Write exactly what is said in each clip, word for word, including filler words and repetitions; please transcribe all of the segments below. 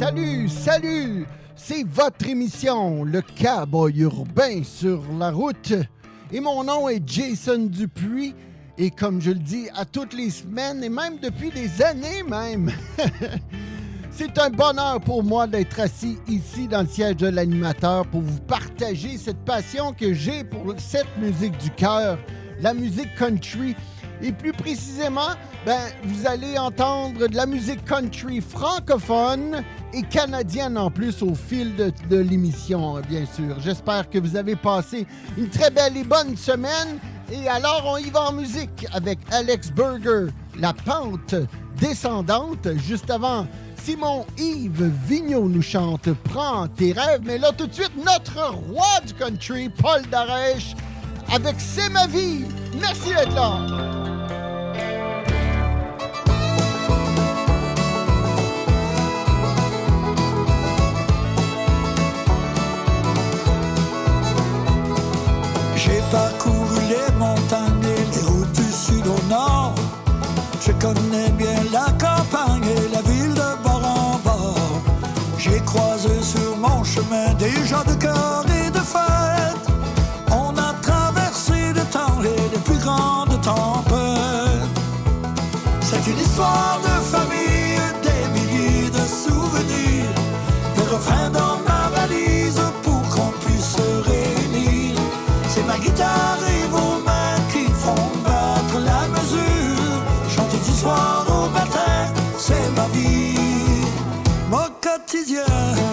Salut, salut! C'est votre émission, le Cowboy urbain sur la route. Et mon nom est Jason Dupuis. Et comme je le dis à toutes les semaines, et même depuis des années même, c'est un bonheur pour moi d'être assis ici dans le siège de l'animateur pour vous partager cette passion que j'ai pour cette musique du cœur, la musique country. Et plus précisément, ben, vous allez entendre de la musique country francophone et canadienne en plus au fil de, de l'émission, bien sûr. J'espère que vous avez passé une très belle et bonne semaine. Et alors, on y va en musique avec Alex Burger, La pente descendante. Juste avant, Simon-Yves Vigneault nous chante Prends tes rêves. Mais là, tout de suite, notre roi du country, Paul Darèche, avec C'est ma vie. Merci d'être là. J'ai parcouru les montagnes et les routes du sud au nord. Je connais bien la campagne et la ville de bord en bord. J'ai croisé sur mon chemin des gens de cœur et de fête. On a traversé le temps et les plus grandes tempêtes. C'est une histoire de famille, des milliers de souvenirs, des refrains dans ma valise pour qu'on puisse se réunir. C'est ma guitare et vos mains qui font battre la mesure. Chanter du soir au matin, c'est ma vie, mon quotidien.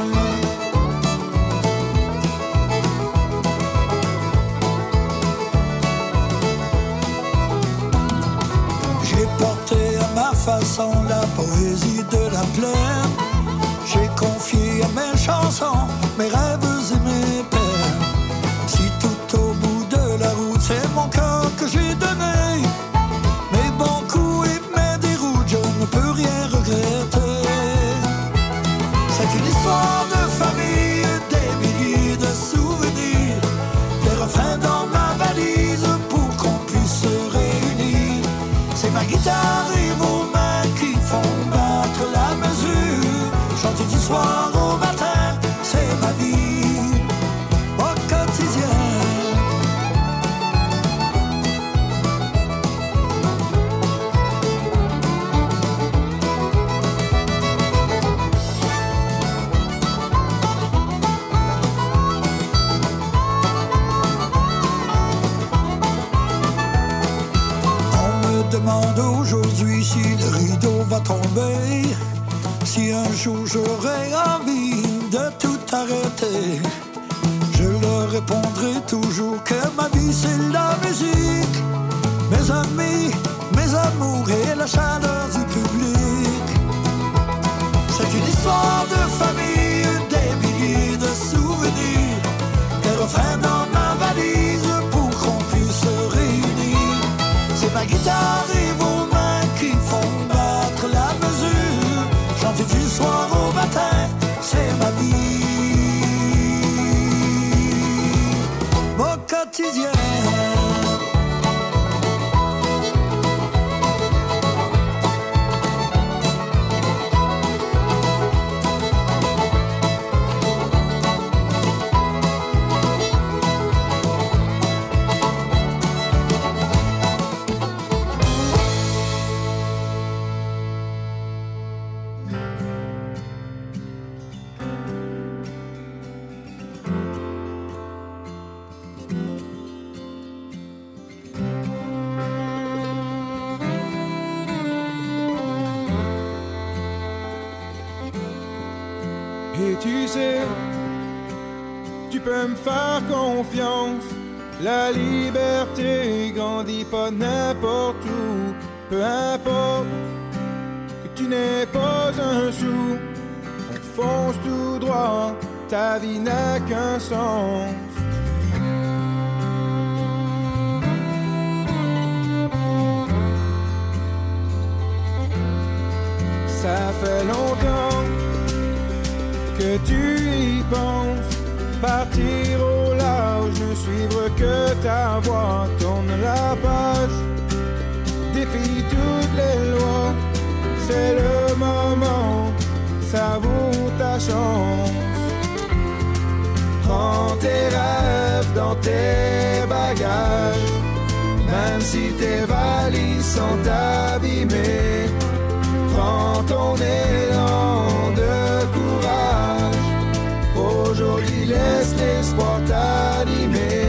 J'ai porté à ma façon la poésie de la plaine. J'ai confié à mes chansons mes rêves et mes peines. Si tout au bout de la route c'est mon cœur que j'ai donné, mes bons coups et mes déroutes, je ne peux rien regretter. C'est une histoire de famille, des milliers de souvenirs, des refrains dans ma valise pour qu'on puisse se réunir. C'est ma guitare et vos mains qui font battre la mesure. Chanter du soir au matin, c'est ma vie, au quotidien. On me demande aujourd'hui si le rideau va tomber, si un jour j'aurai envie de tout arrêter. Je leur répondrai toujours que ma vie c'est la musique, mes amis, mes amours et la chaleur du public. C'est une histoire de famille, des milliers de souvenirs, des refrains dans ma valise pour qu'on puisse se réunir. C'est ma guitare et vos mains qui font battre la mesure. Chanter du soir au matin, c'est ma vie, mon quotidien. Et tu sais, tu peux me faire confiance. La liberté grandit pas n'importe où. Peu importe que tu n'aies pas un sou, on fonce tout droit, ta vie n'a qu'un sens. Ça fait longtemps que tu y penses, partir au large, ne suivre que ta voix. Tourne la page, défie toutes les lois, c'est le moment, savoure ta chance. Prends tes rêves dans tes bagages, même si tes valises sont abîmées. Prends ton élan de courage, aujourd'hui laisse l'espoir t'animer.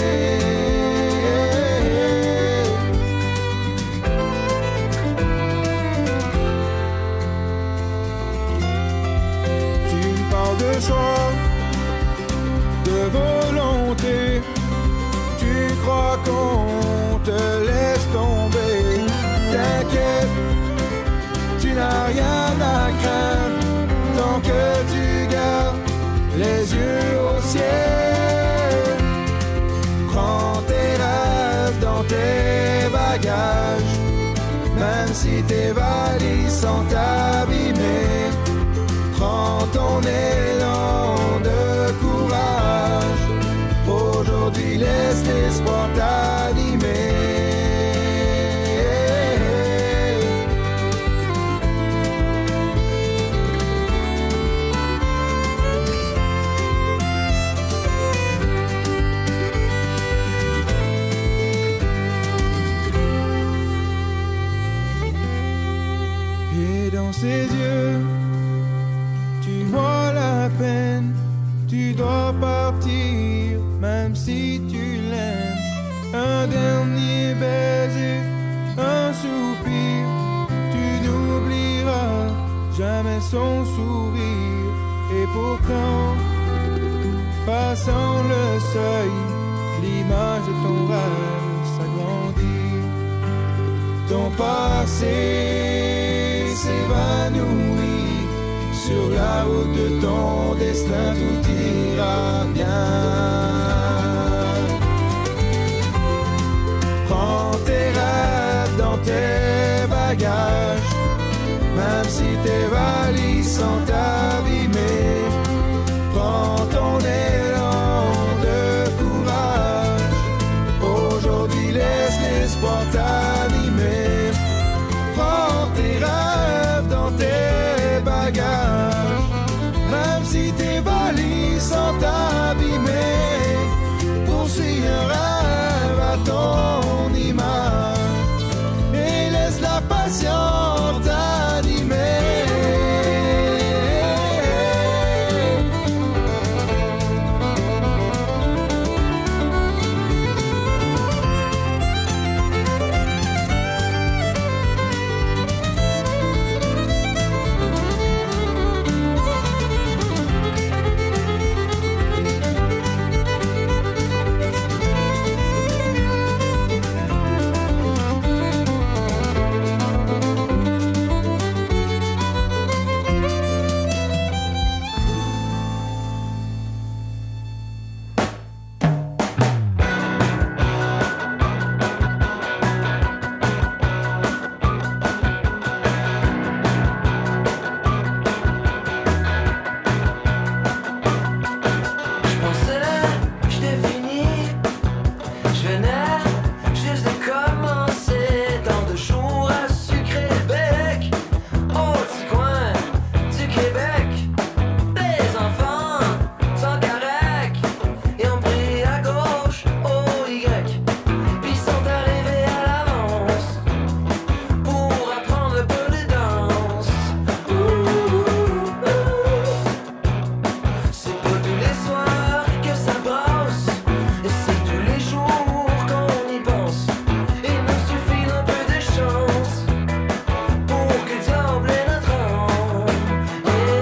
Tu me parles de choix, de volonté, tu crois qu'on te laisse tomber. T'inquiète, tu n'as rien à craindre tant que tu gardes les yeux au ciel. Prends tes rêves dans tes bagages, même si tes valises sont abîmées. Prends ton élan de courage, aujourd'hui laisse l'espoir t'animer. Ses yeux, tu vois la peine, tu dois partir, même si tu l'aimes. Un dernier baiser, un soupir, tu n'oublieras jamais son sourire. Et pourtant, passant le seuil, l'image de ton rêve s'agrandit. Ton passé s'évanouit sur la route de ton destin, tout ira bien. Prends tes rêves dans tes bagages, même si tes valises sont abîmées. Prends ton élan de courage, aujourd'hui laisse l'espoir t'animer. Prends tes rêves dans tes bagages, même si tes valises sont abîmées. Poursuis un rêve à ton image et laisse la passion t'animer. Yeah.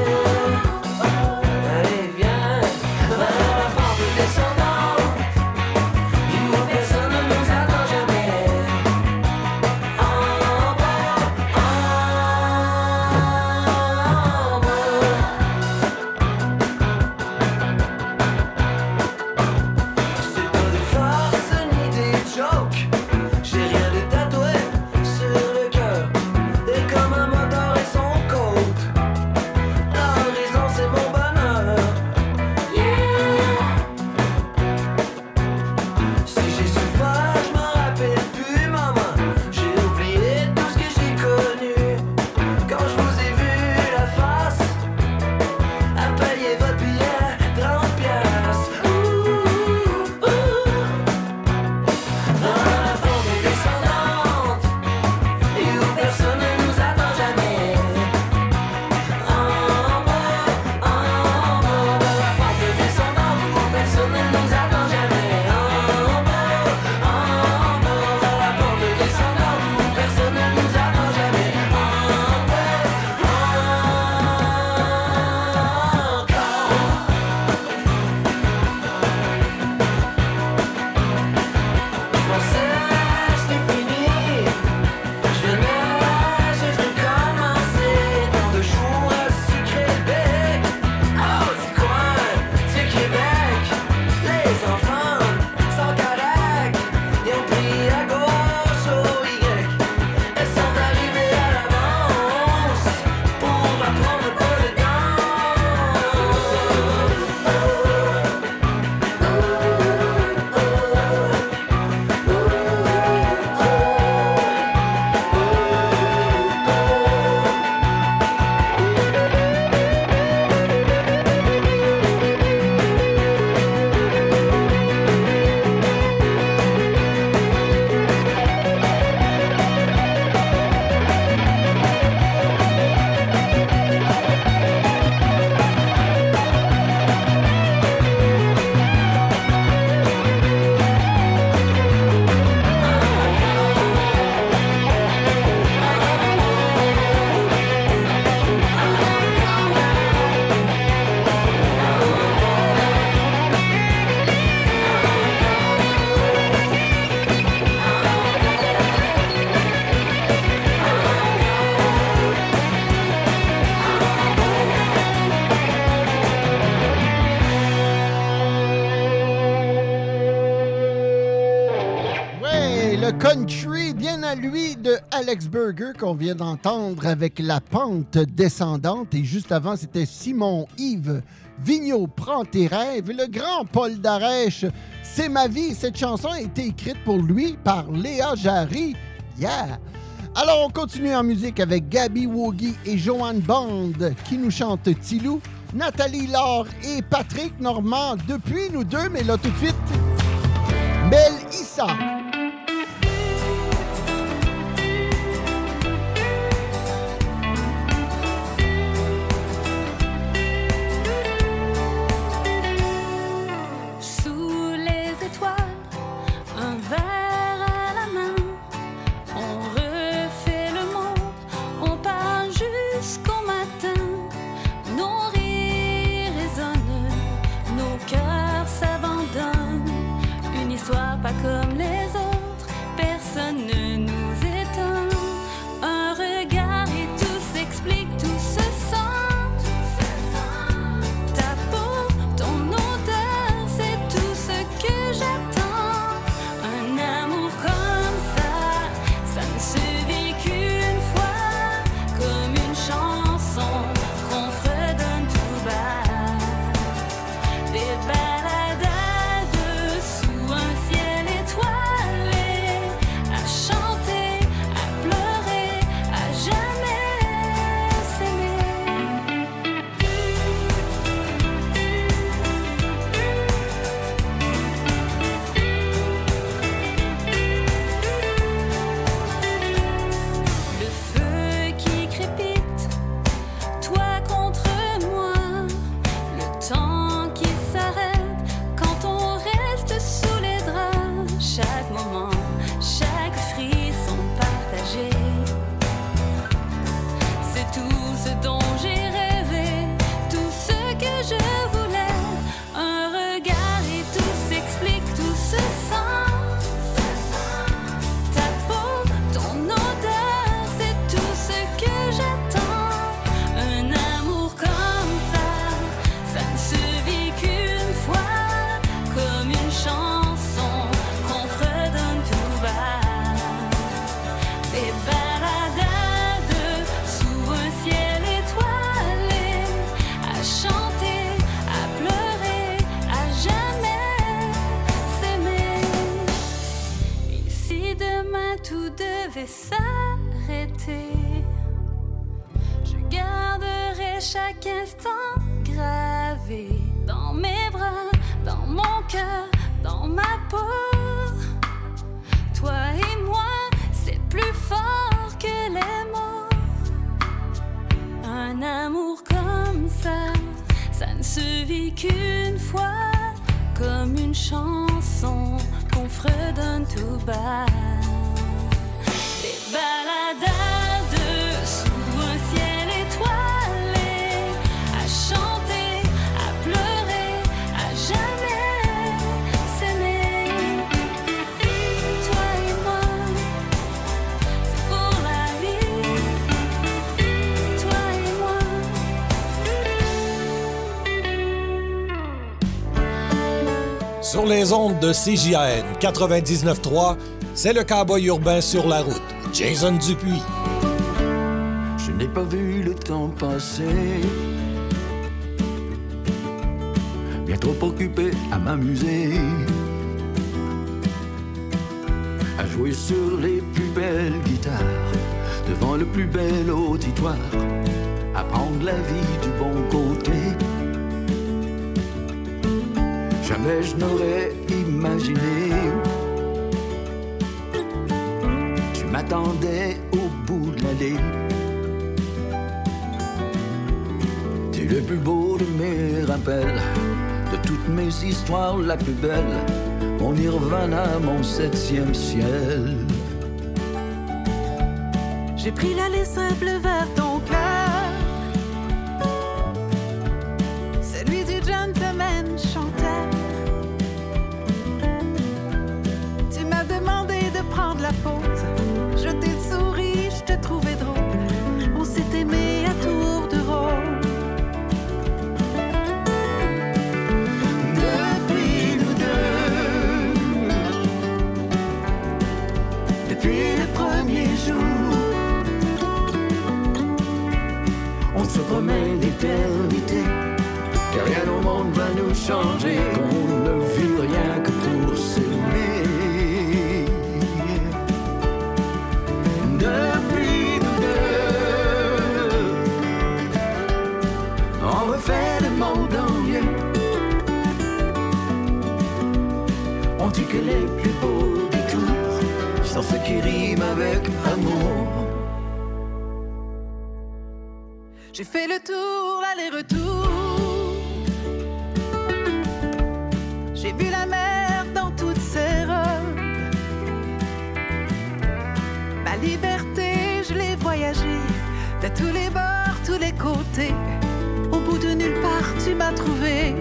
à lui de Alex Burger qu'on vient d'entendre avec La pente descendante. Et juste avant, c'était Simon-Yves Vigneault, Prends tes rêves. Et le grand Paul Darèche, C'est ma vie. Cette chanson a été écrite pour lui par Léa Jarry. Yeah! Alors, on continue en musique avec Gabi Wogi et Joanne Bond qui nous chantent Tilou, Nathalie Laure et Patrick Normand depuis nous deux, mais là tout de suite, Mel Issa. Sous les étoiles, un verre à la main, on refait le monde, on parle jusqu'au matin. Nos rires résonnent, nos cœurs s'abandonnent. Une histoire pas comme les autres, personne ne nous étonne. Un regard et tout s'explique, tout se sent. Ta peau, ton odeur, c'est tout ce que j'attends. Un amour comme ça, ça ne se vit qu'une fois, comme une chanson qu'on fredonne tout bas. Des baladades sous un ciel étoilé, à chanter, à pleurer, à jamais s'aimer. Le feu qui crépite, toi contre moi, le temps qui s'arrête quand on reste sous les draps. Chaque moment, chaque frisson partagé, c'est tout ce dont j'ai rêvé, tout ce que je voulais. Un regard et tout s'explique, tout se sent. Ta peau, ton odeur, c'est tout ce que j'attends. Un amour comme ça, ça ne se vit qu'une fois, comme une chanson qu'on fredonne tout bas. Des baladades sous un ciel étoilé, à chanter, à pleurer, à jamais s'aimer. Et si demain tout devait s'arrêter, je garderai chaque instant gravé dans mes bras, dans mon cœur, dans ma peau. Toi et moi, c'est plus fort que les mots. Un amour comme ça, ça ne se vit qu'une fois, comme une chanson qu'on fredonne tout bas. Des baladades sous un ciel étoilé, à chanter, à pleurer, à jamais s'aimer. Toi et moi, c'est pour la vie. Toi et moi. Sur les ondes de C J A N quatre-vingt-dix-neuf trois, c'est le cowboy urbain sur la route, Jason Dupuis. Je n'ai pas vu le temps passer, bien trop occupé à m'amuser, à jouer sur les plus belles guitares, devant le plus bel auditoire, à prendre la vie du bon côté. Jamais je n'aurais imaginé, tu m'attendais au bout de l'allée. T'es le plus beau de mes rappels, de toutes mes histoires la plus belle, mon nirvana, mon septième ciel. J'ai pris l'aller simple vers ton cœur, celui du gentleman chanteur. Tu m'as demandé de prendre la pause, je t'ai souri, je te trouvais drôle. On s'est aimé à tour de rôle. Depuis nous deux, depuis le premier promet l'éternité, que rien au monde va nous changer, qu'on ne vit rien que pour s'aimer. Depuis nous deux, on refait le monde en mieux. On dit que les plus beaux détours sont ceux qui riment avec amour. J'ai fait le tour, l'aller-retour. J'ai vu la mer dans toutes ses robes. Ma liberté, je l'ai voyagée de tous les bords, tous les côtés. Au bout de nulle part, tu m'as trouvé.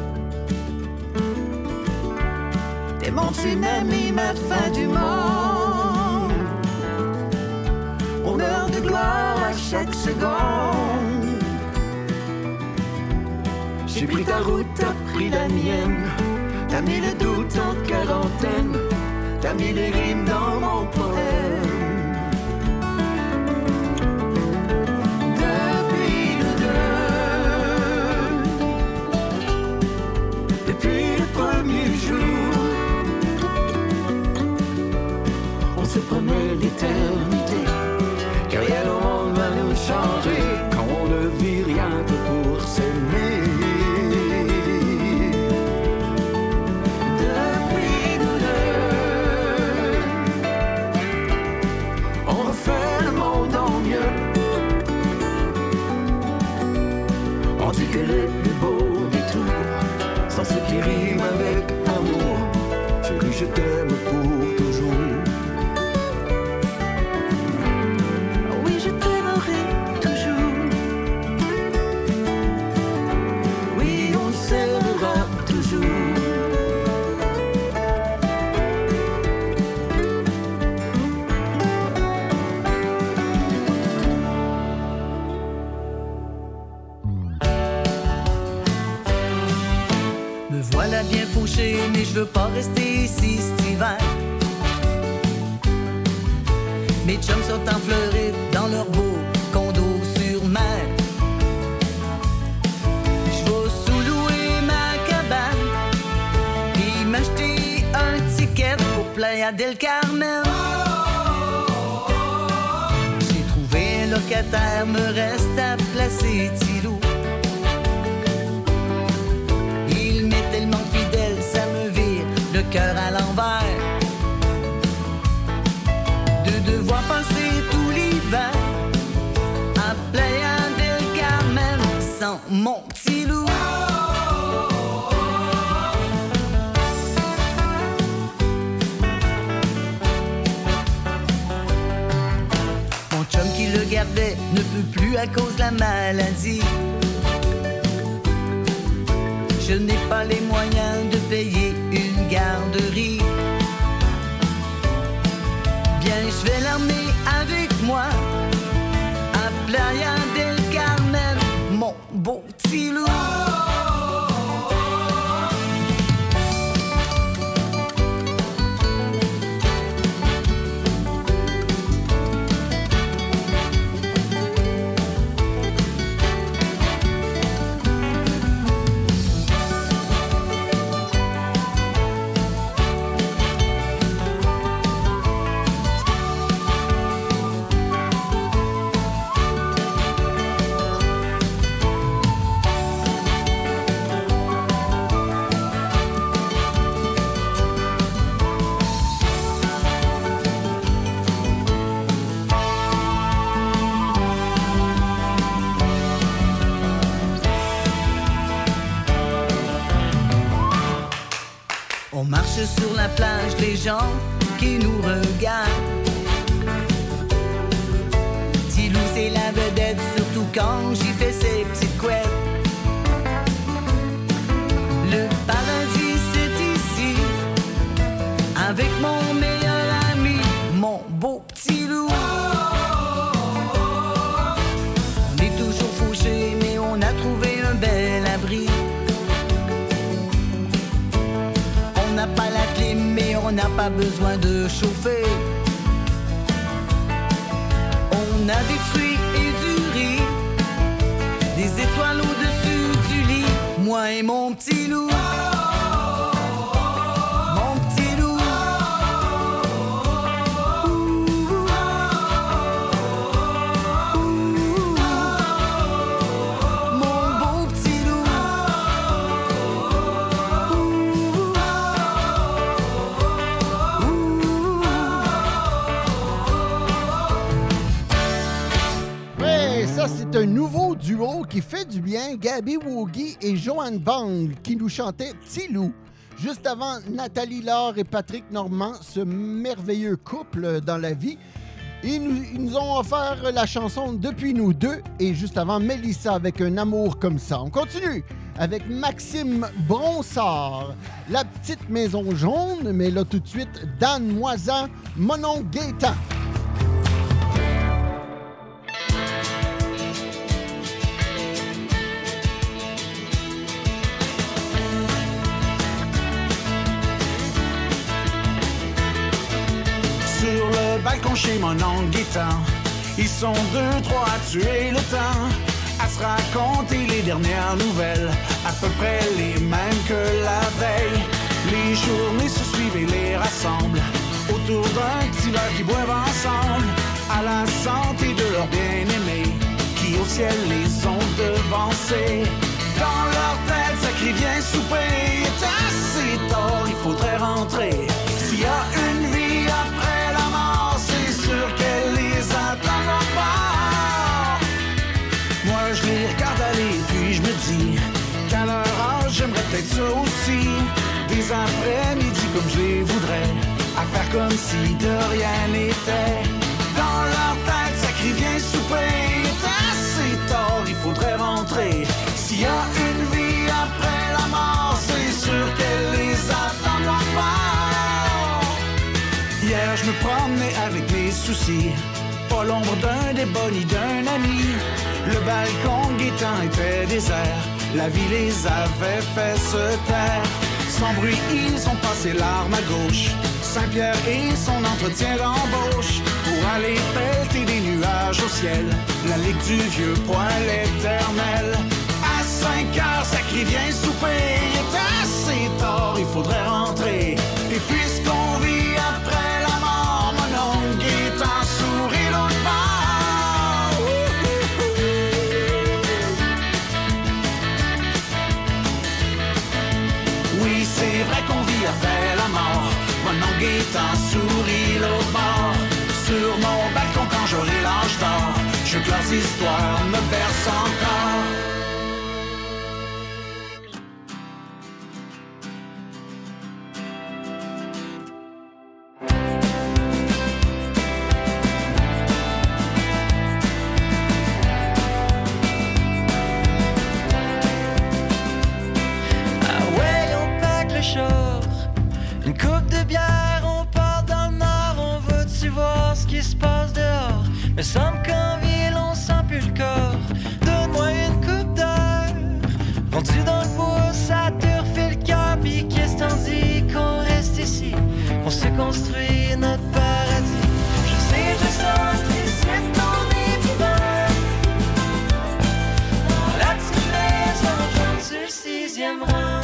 T'es mon tsunami, ma fin du monde. On meurt de gloire à chaque seconde. J'ai pris ta route, t'as pris la mienne. T'as mis le doute en quarantaine. T'as mis les rimes dans mon poème. Depuis nous deux, depuis le premier jour, on se promet l'éternité, car rien au monde va nous changer, quand on ne vit rien que pour s'aimer. Que les plus beaux détours sont ceux qui riment avec amour. Chérie, je t'aime pour toujours. Oui, je t'aimerai toujours. Oui, on s'aimera toujours. Voilà bien fauché, mais je veux pas rester ici cet hiver. Mes chums sont en Floride dans leur beau condo sur mer. Je vais sous-louer ma cabane, puis m'acheter un ticket pour Playa del Carmen. J'ai trouvé un locataire, me reste à placer Tilou. Tellement fidèle, ça me vire le cœur à l'envers. De devoir passer tout l'hiver à Playa del Carmen sans mon petit loup. Mon chum qui le gardait ne peut plus à cause de la maladie. Je n'ai pas les moyens de payer une garderie. Bien, je vais l'emmener avec moi à Playa del Carmen, mon beau petit loup. On marche sur la plage, les gens qui nous regardent. Tilou, c'est la vedette, surtout quand j'y fais ses petites couettes. Le paradis, c'est ici, avec mon meilleur ami, mon beau petit loup. On est toujours fauchés, mais on a trouvé un bel abri. On n'a pas la clim, mais on n'a pas besoin de chauffer. On a des fruits et du riz, des étoiles étoiles au-dessus du lit, moi et mon petit loup. Mon petit loup. Mon beau petit loup. Ouais, ça c'est un nouveau duo qui fait du bien, Gabi Woogie et Joanne Bang qui nous chantaient Petit Loup. Juste avant, Nathalie Laure et Patrick Normand, ce merveilleux couple dans la vie. Ils nous, ils nous ont offert la chanson Depuis nous deux et juste avant, Mélissa avec Un amour comme ça. On continue avec Maxime Bronsard, La petite maison jaune, mais là tout de suite, Dan Moisan, Mon oncle Gaétan. Sur le balcon chez mon oncle Gaétan, ils sont deux, trois à tuer le temps, à se raconter les dernières nouvelles, à peu près les mêmes que la veille. Les journées se suivent et les rassemblent autour d'un petit verre qui boivent ensemble, à la santé de leur bien-aimé, qui au ciel les ont devancés. Dans leur tête, ça crie viens souper, il est assez tard, il faudrait rentrer. S'il y a une vie après la mort, c'est sûr qu'elle les attend là-bas. Moi je les regarde aller puis je me dis qu'à leur âge j'aimerais peut-être ça aussi. Des après-midi comme je les voudrais, à faire comme si de rien n'était. Dans leur tête ça crie viens souper, il est assez tard, il faudrait rentrer. S'il y a une vie après la mort, c'est sûr qu'elle les attend là-bas. Hier je me promenais avec mes soucis, pas l'ombre d'un débat ni d'un ami. Le balcon Gaétan était désert, la vie les avait fait se taire. Sans bruit ils ont passé l'arme à gauche, Saint-Pierre et son entretien d'embauche, pour aller pelleter des nuages au ciel, la ligue du vieux poil éternel. À cinq heures ça crie viens souper, il est assez tard, il faudrait rentrer. Et puisqu'on vit après la mort, mon oncle Gaétan sourit l'autre part. Oui, c'est vrai qu'on vit après la mort, mon oncle Gaétan sourit l'autre bord. Sur mon balcon quand j'aurai l'âge d'or, je veux que leurs histoires me bercent encore. Une coupe de bière, on part dans le nord, on va-tu voir ce qui se passe dehors? Me semble qu'en ville on sent plus le corps. Donne-moi une coupe d'heure. Rendu dans le bois, ça te refait le cœur. Pis qu'est-ce t'en dis qu'on reste ici, qu'on se construit notre paradis? Je sais, je sens, c'est ton évident. Dans la petite maison jaune sur le sixième rang.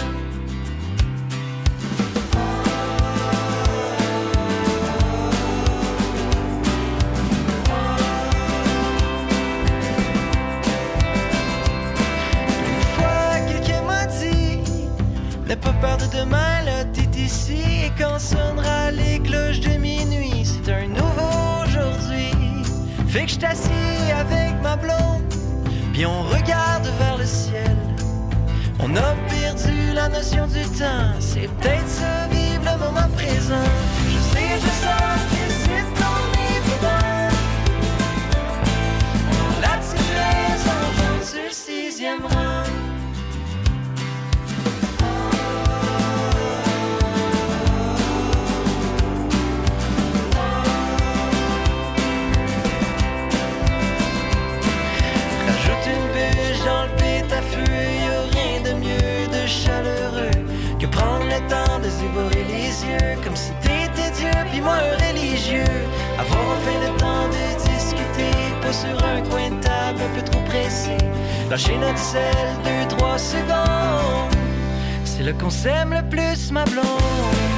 N'aie pas peur de demain, là t'es ici. Et quand sonnera les cloches de minuit, c'est un nouveau aujourd'hui. Fait que je t'assis avec ma blonde, puis on regarde vers le ciel. On a perdu la notion du temps, c'est peut-être ça, vivre le moment présent. Je sais, je sens, c'est ton évident. La petite maison jaune sur le sixième rang. Dans le pit à feu, y'a rien de mieux, de chaleureux que prendre le temps de se dévorer les yeux, comme si t'étais Dieu, puis moi un religieux. Avoir enfin le temps de discuter, pas sur un coin de table un peu trop pressé, lâcher notre sel deux, trois secondes. C'est là qu'on s'aime le plus, ma blonde.